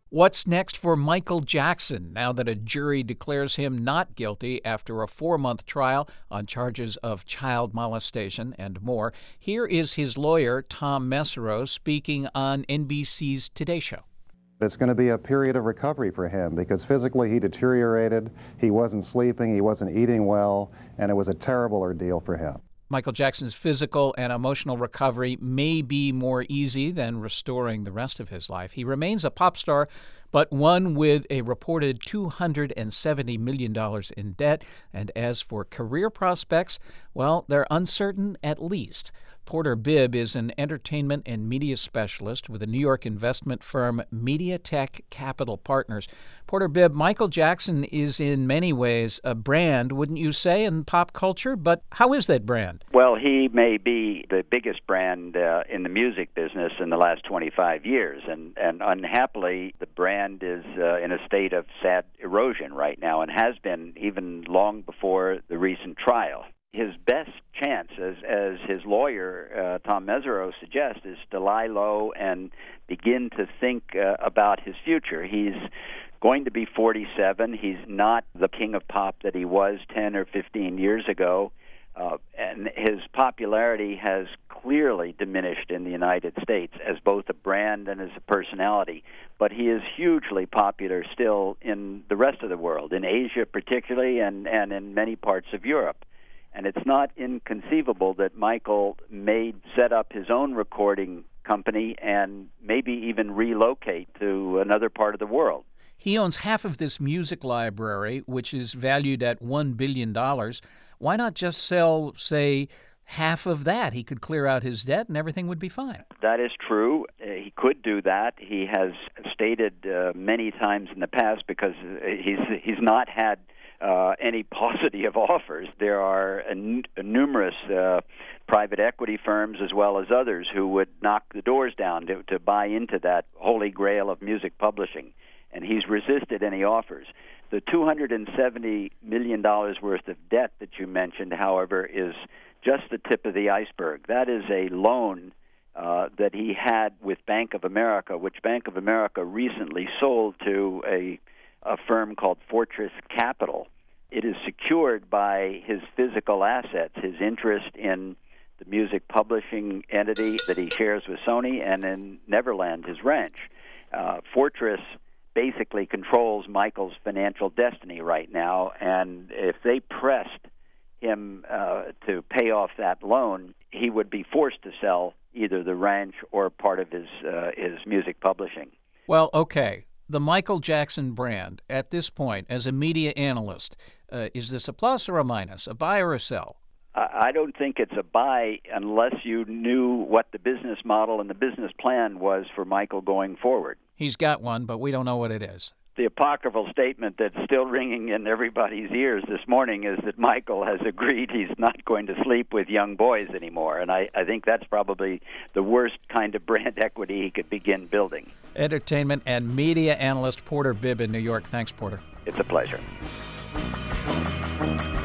What's next for Michael Jackson now that a jury declares him not guilty after a 4-month trial on charges of child molestation and more? Here is his lawyer, Tom Mesereau, speaking on NBC's Today Show. It's going to be a period of recovery for him because physically he deteriorated, he wasn't sleeping, he wasn't eating well, and it was a terrible ordeal for him. Michael Jackson's physical and emotional recovery may be more easy than restoring the rest of his life. He remains a pop star, but one with a reported $270 million in debt. And as for career prospects, well, they're uncertain at least. Porter Bibb is an entertainment and media specialist with the New York investment firm MediaTek Capital Partners. Porter Bibb, Michael Jackson is in many ways a brand, wouldn't you say, in pop culture? But how is that brand? Well, he may be the biggest brand in the music business in the last 25 years. And unhappily, the brand is in a state of sad erosion right now and has been even long before the recent trial. His best chance, as his lawyer, Tom Mesereau, suggests, is to lie low and begin to think about his future. He's going to be 47. He's not the king of pop that he was 10 or 15 years ago, and his popularity has clearly diminished in the United States as both a brand and as a personality. But he is hugely popular still in the rest of the world, in Asia particularly, and in many parts of Europe. And it's not inconceivable that Michael may set up his own recording company and maybe even relocate to another part of the world. He owns half of this music library, which is valued at $1 billion. Why not just sell, say, half of that? He could clear out his debt and everything would be fine. That is true. He could do that. He has stated many times in the past, because he's not had any paucity of offers. There are numerous private equity firms as well as others who would knock the doors down to buy into that holy grail of music publishing, and he's resisted any offers. The $270 million worth of debt that you mentioned, however, is just the tip of the iceberg. That is a loan that he had with Bank of America, which Bank of America recently sold to a firm called Fortress Capital. It is secured by his physical assets, his interest in the music publishing entity that he shares with Sony, and in Neverland, his ranch. Fortress basically controls Michael's financial destiny right now, and if they pressed him to pay off that loan, he would be forced to sell either the ranch or part of his music publishing. Well, okay. The Michael Jackson brand, at this point, as a media analyst, is this a plus or a minus, a buy or a sell? I don't think it's a buy unless you knew what the business model and the business plan was for Michael going forward. He's got one, but we don't know what it is. The apocryphal statement that's still ringing in everybody's ears this morning is that Michael has agreed he's not going to sleep with young boys anymore, and I think that's probably the worst kind of brand equity he could begin building. Entertainment and media analyst Porter Bibb in New York. Thanks, Porter. It's a pleasure.